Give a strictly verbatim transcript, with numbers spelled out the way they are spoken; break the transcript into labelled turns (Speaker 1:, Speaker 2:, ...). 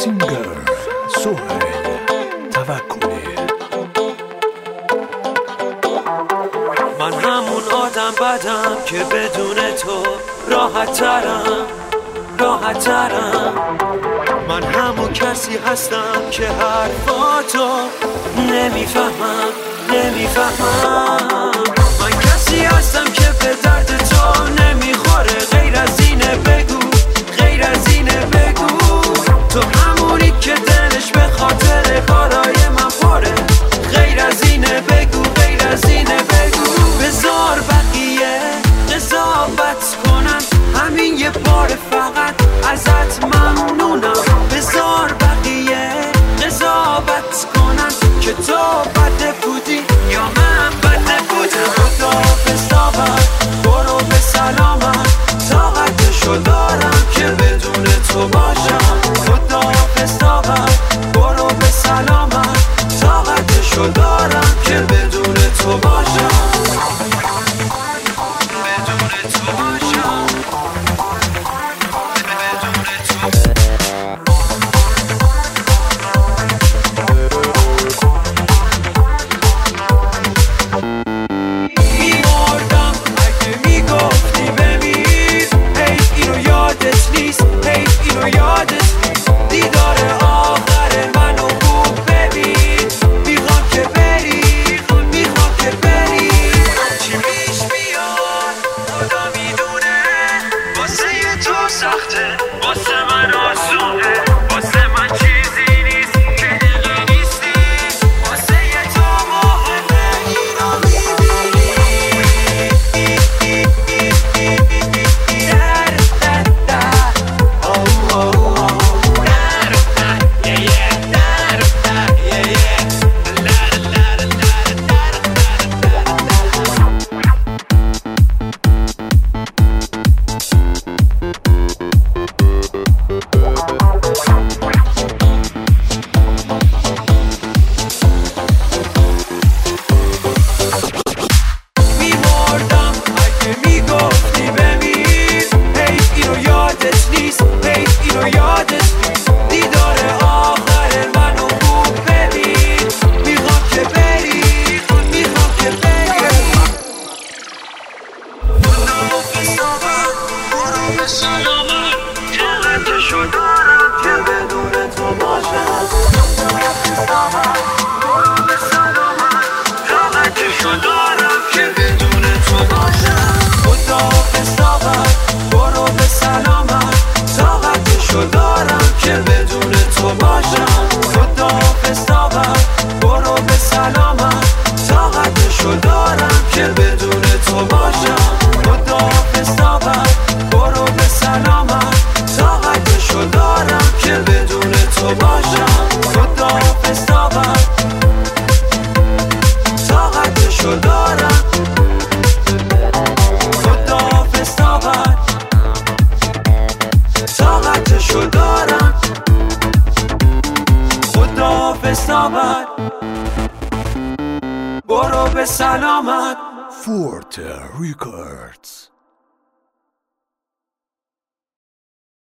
Speaker 1: سینگر سهیل توکلی.
Speaker 2: من همون آدم بدم که بدون تو راحت ترم راحت ترم. من همون کسی هستم که حرفاتو نمیفهمم نمیفهمم. من کسی هستم که به درد تو نمیخوره. غیر از اینه بگو غیر از اینه بگو. تو همونی که دلش به خاطر کارای من پره. غیر از اینه بگو غیر از اینه بگو. بذار بقیه قضاوت کنن، همین یه بار فقط ازت ممنونم. بذار بقیه قضاوت کنن که تو بده بودی یا من بده بودم. خداحافظ داور برو به سلامت، طاقتشو دارم که بدون تو باشم. خداحافظ داور برو به سلامت، طاقتشو دارم که بدون تو باشم. بدون تو باشم بدون تو. میمردم اگه میگفتی بمیر. حیف اینو یادت نیست حیف اینو یادت نیست. دیدار آخر منو خوب ببین. میخوام که بری میخوام که بری. چی پیش بیاد خدا میدونه. واسه تو سخته واسه من آسونه. واسه من چیزی نیست که دیگه نیستی. واسه تو مهمه اینو میبینی. در در در او او او. در در یه یه در در یه یه. لر لر لر در در میمردم اگه میگفتی بمیر. حیف اینو یادت نیست حیف اینو یادت نیست. دیدار آخر منو خوب ببین. میخوام که بری میخوام که بری. خداحافظ داور برو به سلامت، طاقتشو دارم که بدون تو باشم. خداحافظ داور برو به سلامت، طاقتشو دارم که بدون تو باشم. خداحافظ داور برو به سلامت، طاقتشو دارم که بدون تو باشم. خداحافظ داور برو به سلامت، طاقتشو دارم که بدون تو باشم. خداحافظ داور برو به سلامت، طاقتشو دارم که بدون تو باشم. خداحافظ داور طاقتشو دارم. خداحافظ داور طاقتشو دارم. خداحافظ داور برو به سلامت.
Speaker 1: فورت ریکاردز.